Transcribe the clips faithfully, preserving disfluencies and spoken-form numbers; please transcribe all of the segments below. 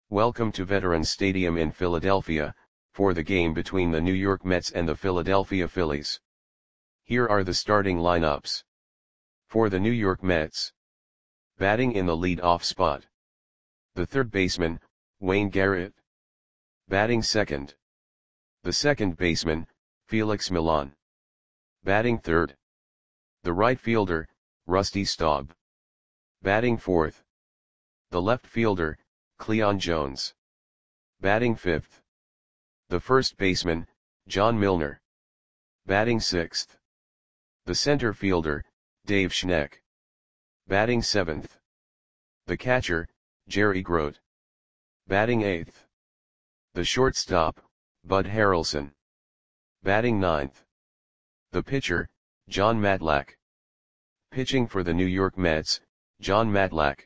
Welcome to Veterans Stadium in Philadelphia, for the game between the New York Mets and the Philadelphia Phillies. Here are the starting lineups. For the New York Mets. Batting in the lead-off spot. The third baseman, Wayne Garrett. Batting second. The second baseman, Felix Millan. Batting third. The right fielder, Rusty Staub. Batting fourth. The left fielder, Cleon Jones. Batting fifth. The first baseman, John Milner. Batting sixth. The center fielder, Dave Schneck. Batting seventh. The catcher, Jerry Grote. Batting eighth. The shortstop, Bud Harrelson. Batting ninth. The pitcher, Jon Matlack. Pitching for the New York Mets, Jon Matlack.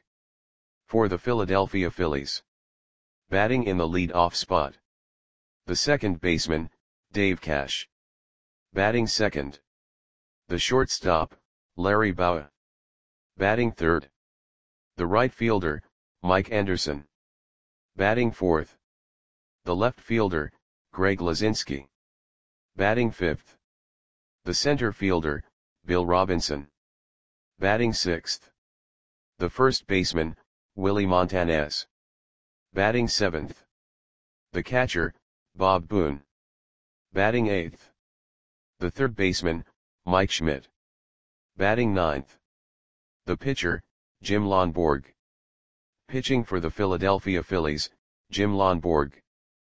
For the Philadelphia Phillies. Batting in the lead-off spot. The second baseman, Dave Cash. Batting second. The shortstop, Larry Bowa. Batting third. The right fielder, Mike Anderson. Batting fourth. The left fielder, Greg Luzinski. Batting fifth. The center fielder, Bill Robinson. Batting sixth. The first baseman, Willie Montanez. Batting seventh. The catcher, Bob Boone. Batting eighth. The third baseman, Mike Schmidt. Batting ninth. The pitcher, Jim Lonborg. Pitching for the Philadelphia Phillies, Jim Lonborg.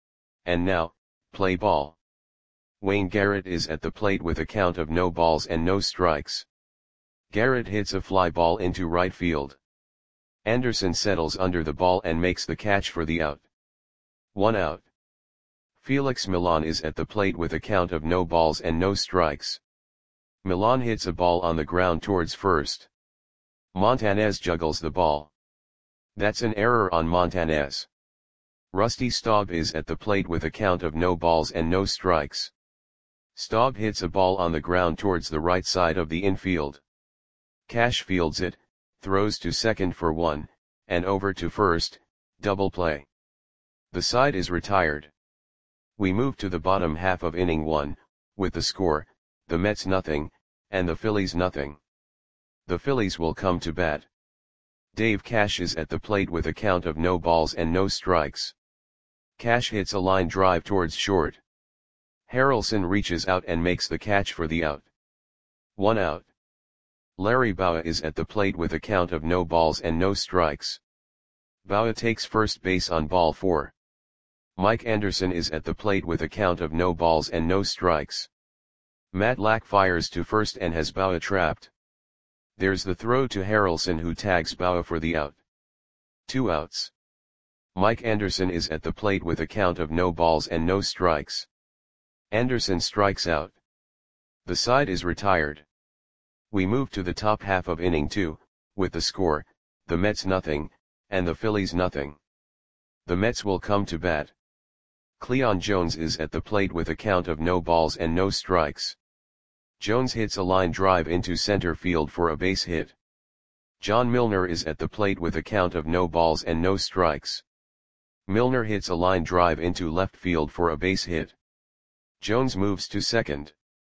And now, play ball. Wayne Garrett is at the plate with a count of no balls and no strikes. Garrett hits a fly ball into right field. Anderson settles under the ball and makes the catch for the out. One out. Felix Millan is at the plate with a count of no balls and no strikes. Millan hits a ball on the ground towards first. Montanez juggles the ball. That's an error on Montanez. Rusty Staub is at the plate with a count of no balls and no strikes. Staub hits a ball on the ground towards the right side of the infield. Cash fields it, throws to second for one, and over to first, double play. The side is retired. We move to the bottom half of inning one, with the score, the Mets nothing, and the Phillies nothing. The Phillies will come to bat. Dave Cash is at the plate with a count of no balls and no strikes. Cash hits a line drive towards short. Harrelson reaches out and makes the catch for the out. One out. Larry Bowa is at the plate with a count of no balls and no strikes. Bowa takes first base on ball four. Mike Anderson is at the plate with a count of no balls and no strikes. Matlack fires to first and has Bowa trapped. There's the throw to Harrelson, who tags Bowa for the out. Two outs. Mike Anderson is at the plate with a count of no balls and no strikes. Anderson strikes out. The side is retired. We move to the top half of inning two, with the score, the Mets nothing, and the Phillies nothing. The Mets will come to bat. Cleon Jones is at the plate with a count of no balls and no strikes. Jones hits a line drive into center field for a base hit. John Milner is at the plate with a count of no balls and no strikes. Milner hits a line drive into left field for a base hit. Jones moves to second.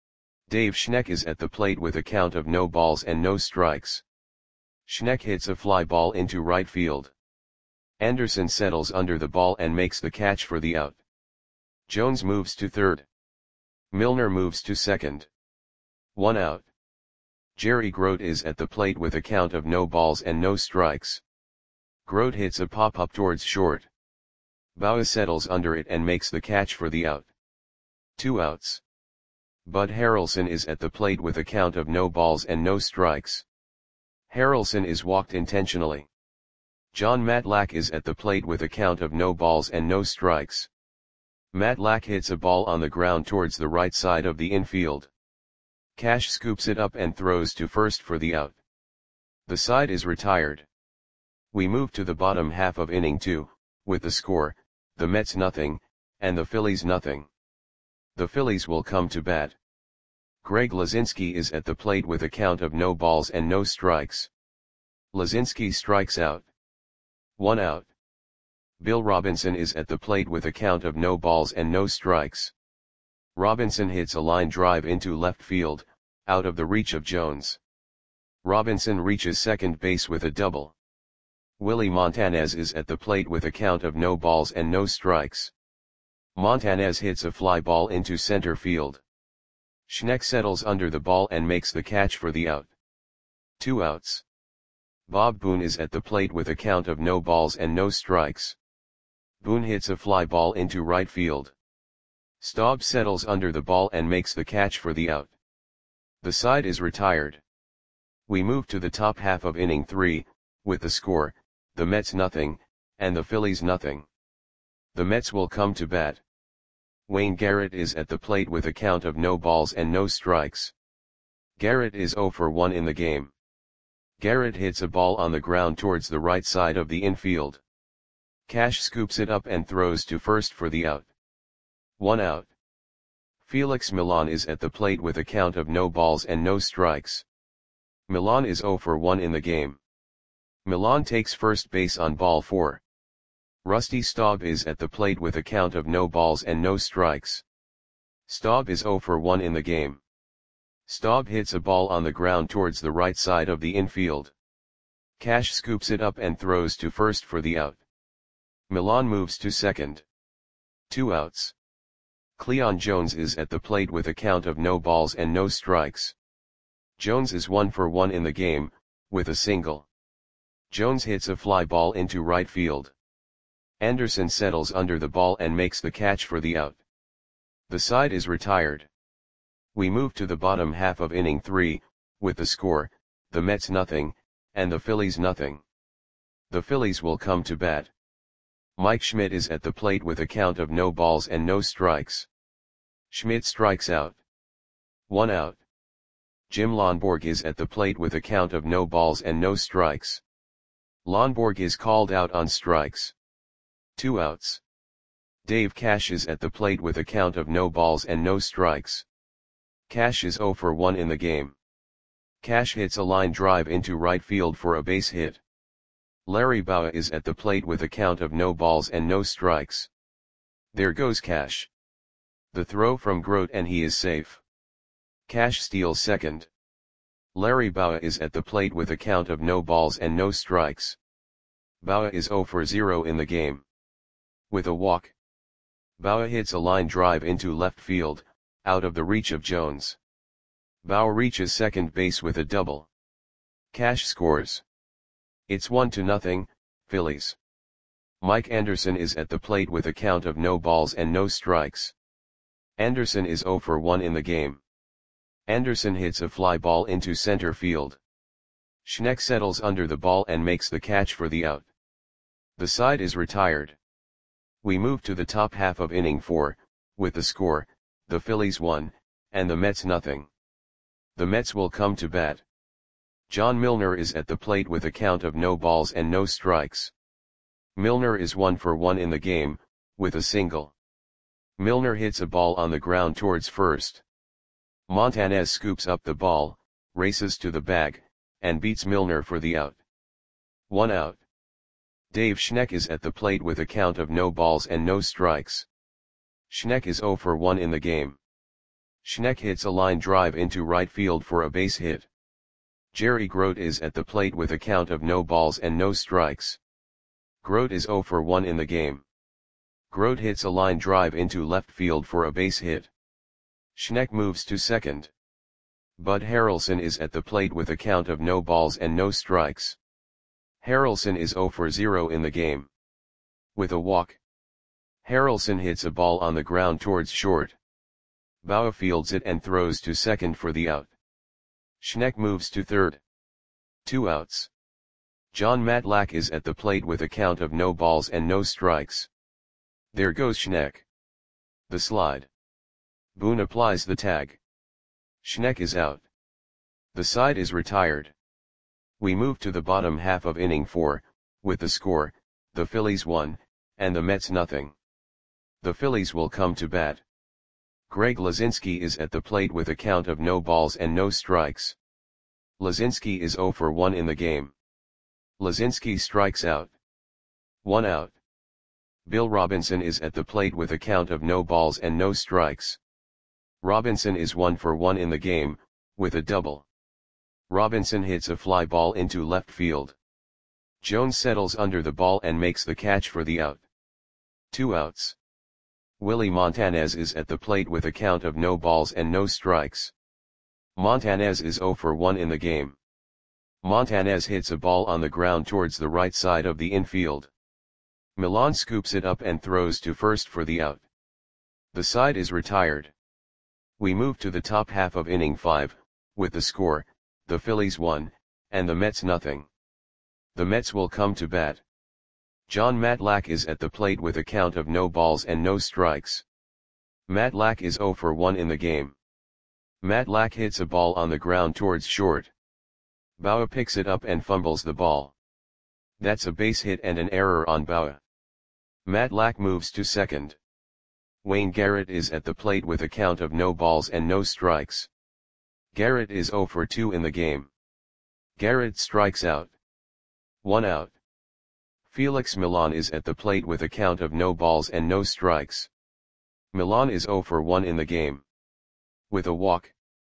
Dave Schneck is at the plate with a count of no balls and no strikes. Schneck hits a fly ball into right field. Anderson settles under the ball and makes the catch for the out. Jones moves to third. Milner moves to second. One out. Jerry Grote is at the plate with a count of no balls and no strikes. Grote hits a pop-up towards short. Bowa settles under it and makes the catch for the out. Two outs. Bud Harrelson is at the plate with a count of no balls and no strikes. Harrelson is walked intentionally. Jon Matlack is at the plate with a count of no balls and no strikes. Matlack hits a ball on the ground towards the right side of the infield. Cash scoops it up and throws to first for the out. The side is retired. We move to the bottom half of inning two, with the score, the Mets nothing, and the Phillies nothing. The Phillies will come to bat. Greg Luzinski is at the plate with a count of no balls and no strikes. Luzinski strikes out. One out. Bill Robinson is at the plate with a count of no balls and no strikes. Robinson hits a line drive into left field, out of the reach of Jones. Robinson reaches second base with a double. Willie Montanez is at the plate with a count of no balls and no strikes. Montanez hits a fly ball into center field. Schneck settles under the ball and makes the catch for the out. Two outs. Bob Boone is at the plate with a count of no balls and no strikes. Boone hits a fly ball into right field. Staub settles under the ball and makes the catch for the out. The side is retired. We move to the top half of inning three, with the score, the Mets nothing, and the Phillies nothing. The Mets will come to bat. Wayne Garrett is at the plate with a count of no balls and no strikes. Garrett is oh for one in the game. Garrett hits a ball on the ground towards the right side of the infield. Cash scoops it up and throws to first for the out. One out. Felix Millan is at the plate with a count of no balls and no strikes. Millan is oh for one in the game. Millan takes first base on ball four. Rusty Staub is at the plate with a count of no balls and no strikes. Staub is oh for one in the game. Staub hits a ball on the ground towards the right side of the infield. Cash scoops it up and throws to first for the out. Millan moves to second. Two outs. Cleon Jones is at the plate with a count of no balls and no strikes. Jones is one for one in the game, with a single. Jones hits a fly ball into right field. Anderson settles under the ball and makes the catch for the out. The side is retired. We move to the bottom half of inning three, with the score, the Mets nothing, and the Phillies nothing. The Phillies will come to bat. Mike Schmidt is at the plate with a count of no balls and no strikes. Schmidt strikes out. One out. Jim Lonborg is at the plate with a count of no balls and no strikes. Lonborg is called out on strikes. Two outs. Dave Cash is at the plate with a count of no balls and no strikes. Cash is oh for one in the game. Cash hits a line drive into right field for a base hit. Larry Bowa is at the plate with a count of no balls and no strikes. There goes Cash. The throw from Grote and he is safe. Cash steals second. Larry Bowa is at the plate with a count of no balls and no strikes. Bowa is oh for zero in the game. With a walk. Bowa hits a line drive into left field, out of the reach of Jones. Bowa reaches second base with a double. Cash scores. It's one to nothing, Phillies. Mike Anderson is at the plate with a count of no balls and no strikes. Anderson is oh for one in the game. Anderson hits a fly ball into center field. Schneck settles under the ball and makes the catch for the out. The side is retired. We move to the top half of inning four, with the score, the Phillies one, and the Mets nothing. The Mets will come to bat. John Milner is at the plate with a count of no balls and no strikes. Milner is one for one in the game, with a single. Milner hits a ball on the ground towards first. Montanez scoops up the ball, races to the bag, and beats Milner for the out. One out. Dave Schneck is at the plate with a count of no balls and no strikes. Schneck is oh for one in the game. Schneck hits a line drive into right field for a base hit. Jerry Grote is at the plate with a count of no balls and no strikes. Grote is oh for one in the game. Grote hits a line drive into left field for a base hit. Schneck moves to second. Bud Harrelson is at the plate with a count of no balls and no strikes. Harrelson is oh for zero in the game. With a walk. Harrelson hits a ball on the ground towards short. Bowa fields it and throws to second for the out. Schneck moves to third. Two outs. John Matlack is at the plate with a count of no balls and no strikes. There goes Schneck. The slide. Boone applies the tag. Schneck is out. The side is retired. We move to the bottom half of inning four, with the score, the Phillies one, and the Mets nothing. The Phillies will come to bat. Greg Lazinski is at the plate with a count of no balls and no strikes. Lazinski is oh for one in the game. Lazinski strikes out. One out. Bill Robinson is at the plate with a count of no balls and no strikes. Robinson is one for one in the game, with a double. Robinson hits a fly ball into left field. Jones settles under the ball and makes the catch for the out. Two outs. Willie Montanez is at the plate with a count of no balls and no strikes. Montanez is zero for one in the game. Montanez hits a ball on the ground towards the right side of the infield. Milan scoops it up and throws to first for the out. The side is retired. We move to the top half of inning five, with the score, the Phillies one, and the Mets nothing. The Mets will come to bat. John Matlack is at the plate with a count of no balls and no strikes. Matlack is zero for one in the game. Matlack hits a ball on the ground towards short. Bauer picks it up and fumbles the ball. That's a base hit and an error on Bauer. Matlack moves to second. Wayne Garrett is at the plate with a count of no balls and no strikes. Garrett is zero for two in the game. Garrett strikes out. One out. Felix Milan is at the plate with a count of no balls and no strikes. Milan is zero for one in the game. With a walk.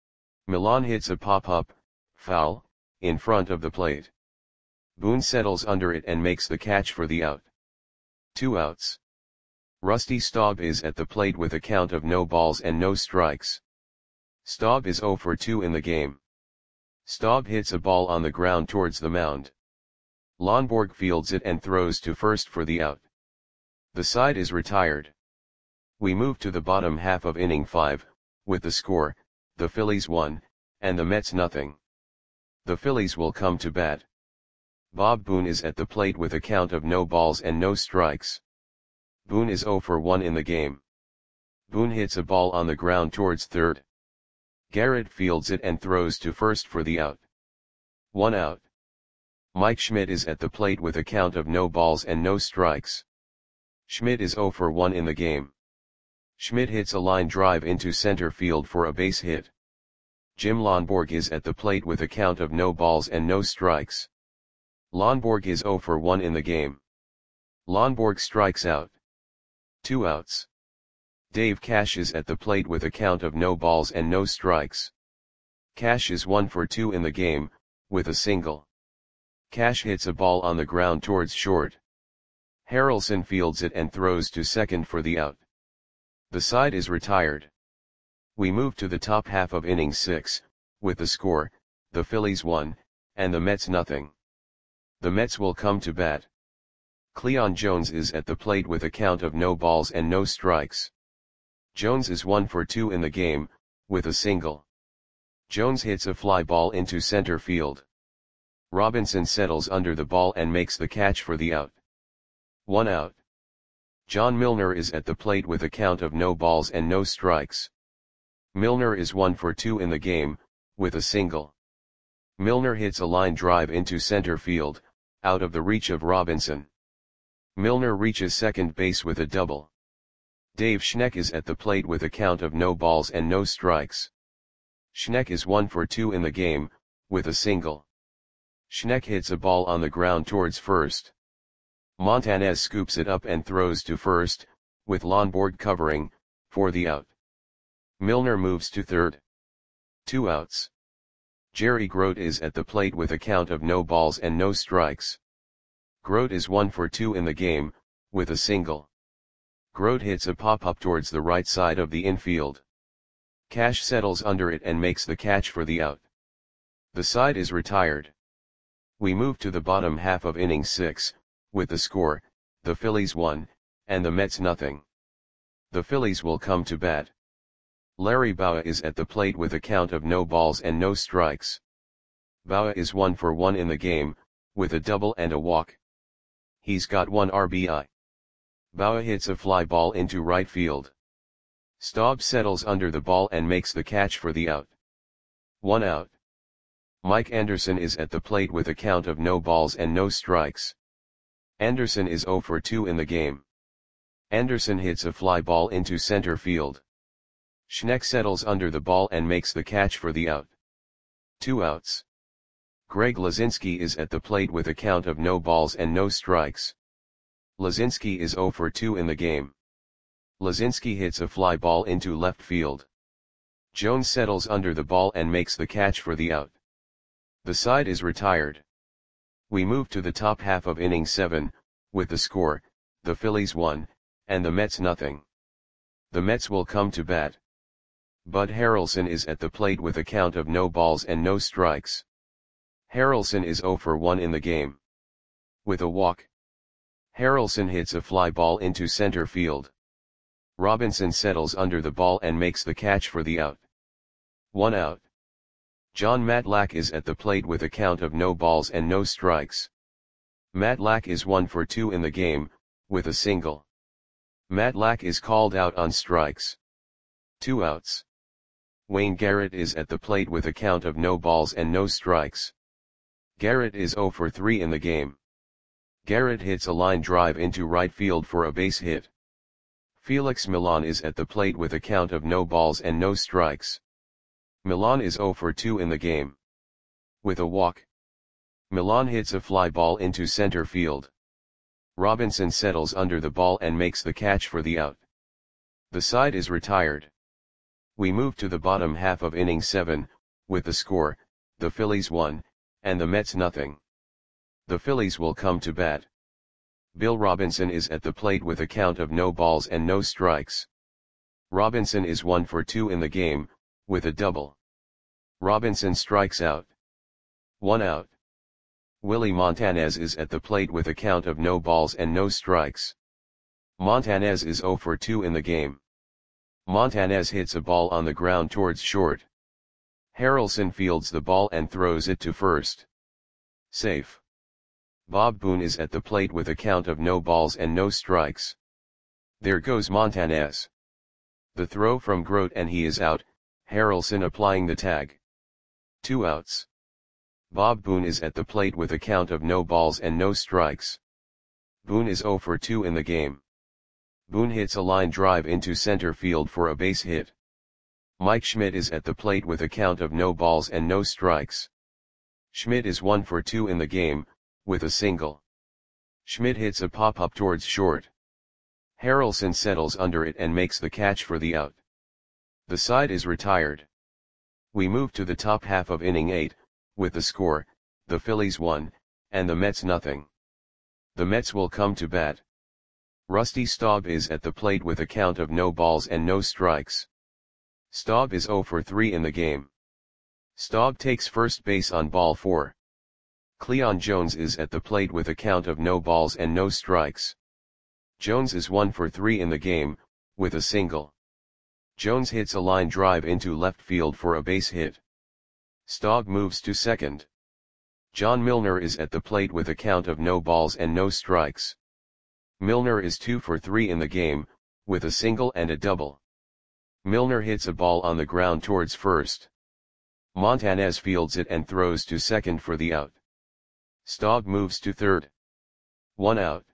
Milan hits a pop-up, foul, in front of the plate. Boone settles under it and makes the catch for the out. Two outs. Rusty Staub is at the plate with a count of no balls and no strikes. Staub is zero for two in the game. Staub hits a ball on the ground towards the mound. Lonborg fields it and throws to first for the out. The side is retired. We move to the bottom half of inning five, with the score, the Phillies one, and the Mets nothing. The Phillies will come to bat. Bob Boone is at the plate with a count of no balls and no strikes. Boone is zero for one in the game. Boone hits a ball on the ground towards third. Garrett fields it and throws to first for the out. One out. Mike Schmidt is at the plate with a count of no balls and no strikes. Schmidt is zero for one in the game. Schmidt hits a line drive into center field for a base hit. Jim Lonborg is at the plate with a count of no balls and no strikes. Lonborg is zero for one in the game. Lonborg strikes out. Two outs. Dave Cash is at the plate with a count of no balls and no strikes. Cash is one for two in the game, with a single. Cash hits a ball on the ground towards short. Harrelson fields it and throws to second for the out. The side is retired. We move to the top half of inning six, with the score, the Phillies one, and the Mets nothing. The Mets will come to bat. Cleon Jones is at the plate with a count of no balls and no strikes. Jones is one for two in the game, with a single. Jones hits a fly ball into center field. Robinson settles under the ball and makes the catch for the out. One out. John Milner is at the plate with a count of no balls and no strikes. Milner is one for two in the game, with a single. Milner hits a line drive into center field, out of the reach of Robinson. Milner reaches second base with a double. Dave Schneck is at the plate with a count of no balls and no strikes. Schneck is one for two in the game, with a single. Schneck hits a ball on the ground towards first. Montanez scoops it up and throws to first, with Lonborg covering, for the out. Milner moves to third. Two outs. Jerry Grote is at the plate with a count of no balls and no strikes. Grote is one for two in the game, with a single. Grote hits a pop-up towards the right side of the infield. Cash settles under it and makes the catch for the out. The side is retired. We move to the bottom half of inning six, with the score, the Phillies one, and the Mets nothing. The Phillies will come to bat. Larry Bowa is at the plate with a count of no balls and no strikes. Bowa is one for one in the game, with a double and a walk. He's got one R B I. Bowa hits a fly ball into right field. Staub settles under the ball and makes the catch for the out. One out. Mike Anderson is at the plate with a count of no balls and no strikes. Anderson is zero for two in the game. Anderson hits a fly ball into center field. Schneck settles under the ball and makes the catch for the out. Two outs. Greg Lazinski is at the plate with a count of no balls and no strikes. Lazinski is zero for two in the game. Lazinski hits a fly ball into left field. Jones settles under the ball and makes the catch for the out. The side is retired. We move to the top half of inning seven, with the score, the Phillies one, and the Mets nothing. The Mets will come to bat. Bud Harrelson is at the plate with a count of no balls and no strikes. Harrelson is zero for one in the game. With a walk, Harrelson hits a fly ball into center field. Robinson settles under the ball and makes the catch for the out. One out. John Matlack is at the plate with a count of no balls and no strikes. Matlack is one for two in the game, with a single. Matlack is called out on strikes. Two outs. Wayne Garrett is at the plate with a count of no balls and no strikes. Garrett is zero for three in the game. Garrett hits a line drive into right field for a base hit. Felix Millan is at the plate with a count of no balls and no strikes. Millan is zero for two in the game. With a walk, Millan hits a fly ball into center field. Robinson settles under the ball and makes the catch for the out. The side is retired. We move to the bottom half of inning seven, with the score, the Phillies one, and the Mets nothing. The Phillies will come to bat. Bill Robinson is at the plate with a count of no balls and no strikes. Robinson is one for two in the game, with a double. Robinson strikes out. One out. Willie Montanez is at the plate with a count of no balls and no strikes. Montanez is zero for two in the game. Montanez hits a ball on the ground towards short. Harrelson fields the ball and throws it to first. Safe. Bob Boone is at the plate with a count of no balls and no strikes. There goes Montanez. The throw from Grote and he is out, Harrelson applying the tag. Two outs. Bob Boone is at the plate with a count of no balls and no strikes. Boone is zero for two in the game. Boone hits a line drive into center field for a base hit. Mike Schmidt is at the plate with a count of no balls and no strikes. Schmidt is one for two in the game, with a single. Schmidt hits a pop-up towards short. Harrelson settles under it and makes the catch for the out. The side is retired. We move to the top half of inning eight, with the score, the Phillies one, and the Mets nothing. The Mets will come to bat. Rusty Staub is at the plate with a count of no balls and no strikes. Staub is zero for three in the game. Staub takes first base on ball four. Cleon Jones is at the plate with a count of no balls and no strikes. Jones is one for three in the game, with a single. Jones hits a line drive into left field for a base hit. Staub moves to second. John Milner is at the plate with a count of no balls and no strikes. Milner is two for three in the game, with a single and a double. Milner hits a ball on the ground towards first. Montanez fields it and throws to second for the out. Staub moves to third. One out.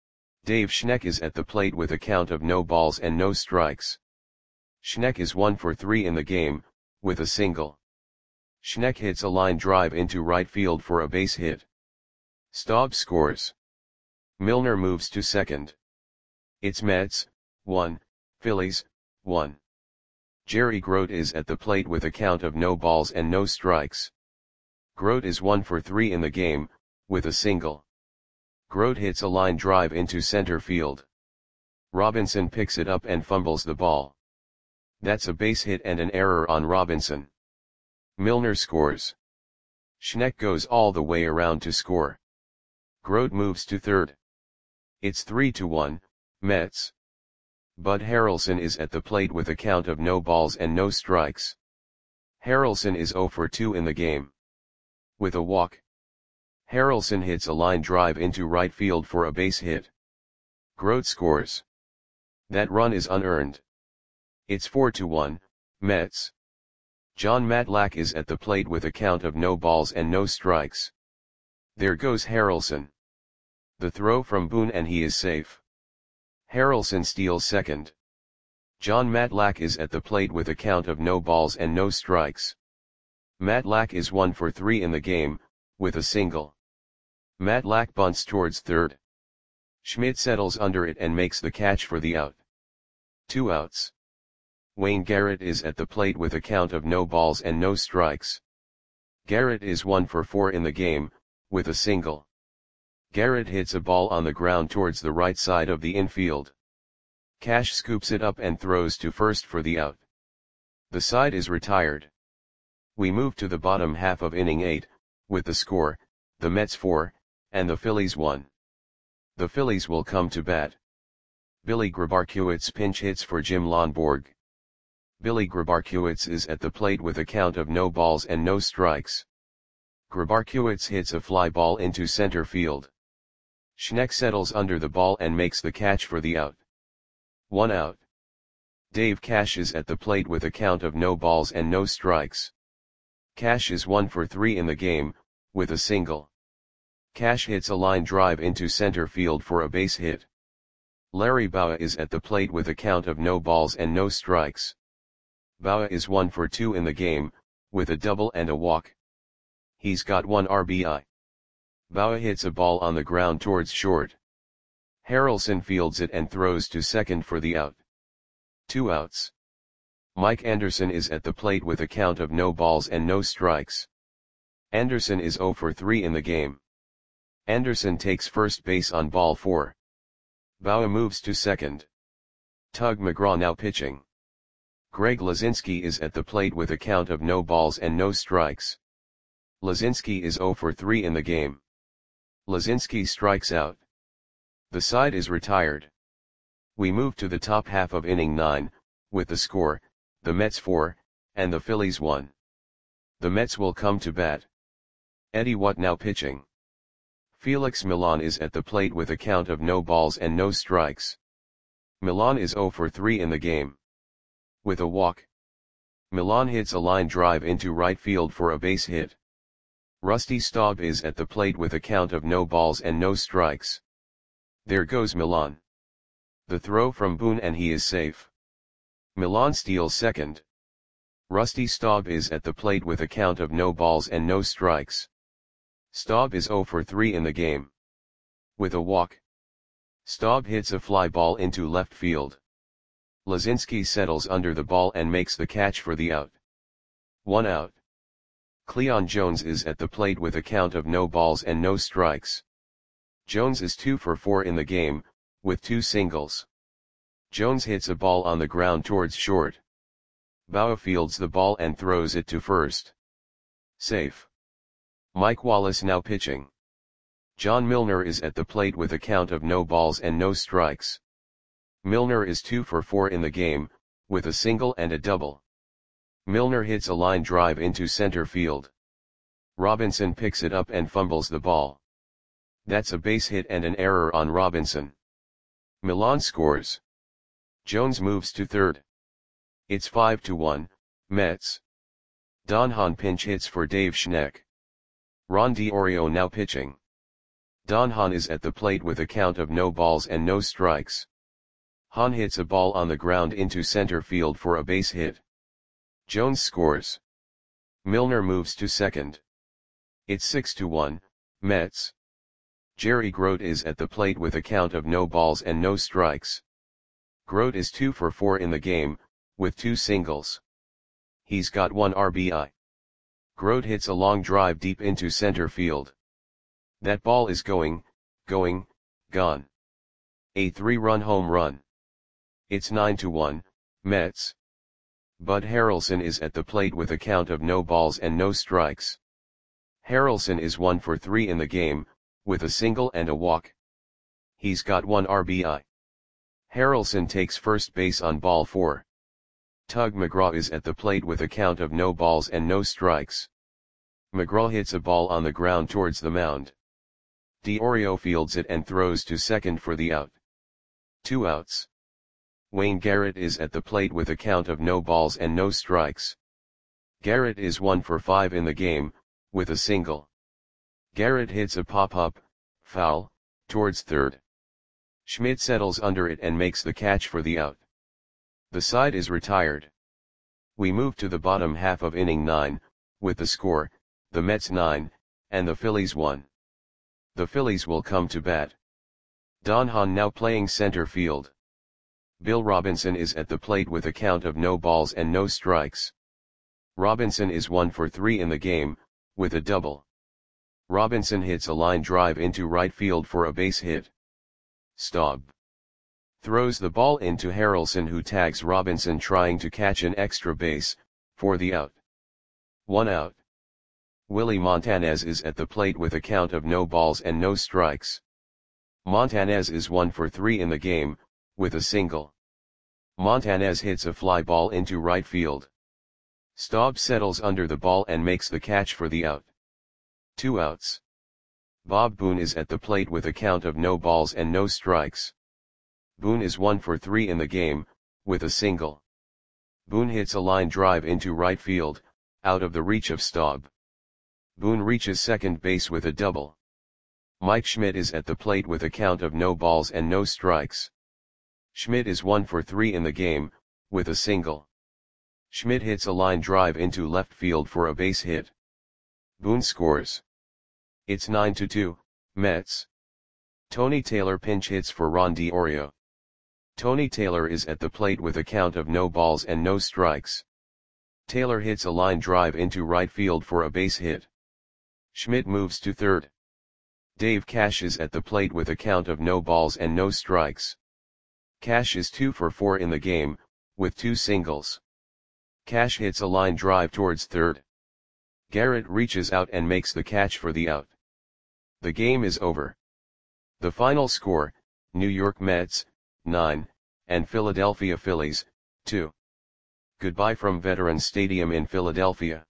Dave Schneck is at the plate with a count of no balls and no strikes. Schneck is one for three in the game, with a single. Schneck hits a line drive into right field for a base hit. Staub scores. Milner moves to second. It's Mets, one, Phillies, one. Jerry Grote is at the plate with a count of no balls and no strikes. Grote is one for three in the game, with a single. Grote hits a line drive into center field. Robinson picks it up and fumbles the ball. That's a base hit and an error on Robinson. Milner scores. Schneck goes all the way around to score. Grote moves to third. It's three to one, Mets. Bud Harrelson is at the plate with a count of no balls and no strikes. Harrelson is zero for two in the game. With a walk, Harrelson hits a line drive into right field for a base hit. Grote scores. That run is unearned. It's four to one, Mets. John Matlack is at the plate with a count of no balls and no strikes. There goes Harrelson. The throw from Boone and he is safe. Harrelson steals second. John Matlack is at the plate with a count of no balls and no strikes. Matlack is one for three in the game, with a single. Matlack bunts towards third. Schmidt settles under it and makes the catch for the out. Two outs. Wayne Garrett is at the plate with a count of no balls and no strikes. Garrett is one for four in the game, with a single. Garrett hits a ball on the ground towards the right side of the infield. Cash scoops it up and throws to first for the out. The side is retired. We move to the bottom half of inning eight, with the score, the Mets four, and the Phillies one. The Phillies will come to bat. Billy Grabarkewitz pinch hits for Jim Lonborg. Billy Grabarkewitz is at the plate with a count of no balls and no strikes. Grabarkewitz hits a fly ball into center field. Schneck settles under the ball and makes the catch for the out. One out. Dave Cash is at the plate with a count of no balls and no strikes. Cash is one for three in the game, with a single. Cash hits a line drive into center field for a base hit. Larry Bowa is at the plate with a count of no balls and no strikes. Bowa is one for two in the game, with a double and a walk. He's got one R B I. Bowa hits a ball on the ground towards short. Harrelson fields it and throws to second for the out. Two outs. Mike Anderson is at the plate with a count of no balls and no strikes. Anderson is zero for three in the game. Anderson takes first base on ball four. Bowa moves to second. Tug McGraw now pitching. Greg Lazinski is at the plate with a count of no balls and no strikes. Lazinski is zero for three in the game. Lazinski strikes out. The side is retired. We move to the top half of inning nine, with the score, the Mets four, and the Phillies one. The Mets will come to bat. Eddie Watt now pitching. Felix Millan is at the plate with a count of no balls and no strikes. Millan is zero for three in the game. With a walk. Millan hits a line drive into right field for a base hit. Rusty Staub is at the plate with a count of no balls and no strikes. There goes Millan. The throw from Boone and he is safe. Millan steals second. Rusty Staub is at the plate with a count of no balls and no strikes. Staub is zero for three in the game. With a walk. Staub hits a fly ball into left field. Lazinski settles under the ball and makes the catch for the out. One out. Cleon Jones is at the plate with a count of no balls and no strikes. Jones is two for four in the game, with two singles. Jones hits a ball on the ground towards short. Bowa fields the ball and throws it to first. Safe. Mike Wallace now pitching. John Milner is at the plate with a count of no balls and no strikes. Milner is two for four in the game, with a single and a double. Milner hits a line drive into center field. Robinson picks it up and fumbles the ball. That's a base hit and an error on Robinson. Millan scores. Jones moves to third. It's five to one, Mets. Don Hahn pinch hits for Dave Schneck. Ron DiOrio now pitching. Don Hahn is at the plate with a count of no balls and no strikes. Hahn hits a ball on the ground into center field for a base hit. Jones scores. Milner moves to second. It's six to one, Mets. Jerry Grote is at the plate with a count of no balls and no strikes. Grote is two for four in the game, with two singles. He's got one R B I. Grote hits a long drive deep into center field. That ball is going, going, gone. A three-run home run. It's nine to one, Mets. Bud Harrelson is at the plate with a count of no balls and no strikes. Harrelson is one for three in the game, with a single and a walk. He's got one R B I. Harrelson takes first base on ball four. Tug McGraw is at the plate with a count of no balls and no strikes. McGraw hits a ball on the ground towards the mound. DiOrio fields it and throws to second for the out. Two outs. Wayne Garrett is at the plate with a count of no balls and no strikes. Garrett is one for five in the game, with a single. Garrett hits a pop-up, foul, towards third. Schmidt settles under it and makes the catch for the out. The side is retired. We move to the bottom half of inning nine, with the score, the Mets nine, and the Phillies one. The Phillies will come to bat. Don Hahn now playing center field. Bill Robinson is at the plate with a count of no balls and no strikes. Robinson is one for three in the game, with a double. Robinson hits a line drive into right field for a base hit. Staub throws the ball into Harrelson, who tags Robinson trying to catch an extra base, for the out. One out. Willie Montanez is at the plate with a count of no balls and no strikes. Montanez is one for three in the game, with a single. Montanez hits a fly ball into right field. Staub settles under the ball and makes the catch for the out. Two outs. Bob Boone is at the plate with a count of no balls and no strikes. Boone is one for three in the game, with a single. Boone hits a line drive into right field, out of the reach of Staub. Boone reaches second base with a double. Mike Schmidt is at the plate with a count of no balls and no strikes. Schmidt is one for three in the game, with a single. Schmidt hits a line drive into left field for a base hit. Boone scores. It's nine to two, Mets. Tony Taylor pinch hits for Ron DiOrio. Tony Taylor is at the plate with a count of no balls and no strikes. Taylor hits a line drive into right field for a base hit. Schmidt moves to third. Dave Cash is at the plate with a count of no balls and no strikes. Cash is two for four in the game, with two singles. Cash hits a line drive towards third. Garrett reaches out and makes the catch for the out. The game is over. The final score, New York Mets, nine, and Philadelphia Phillies, two. Goodbye from Veterans Stadium in Philadelphia.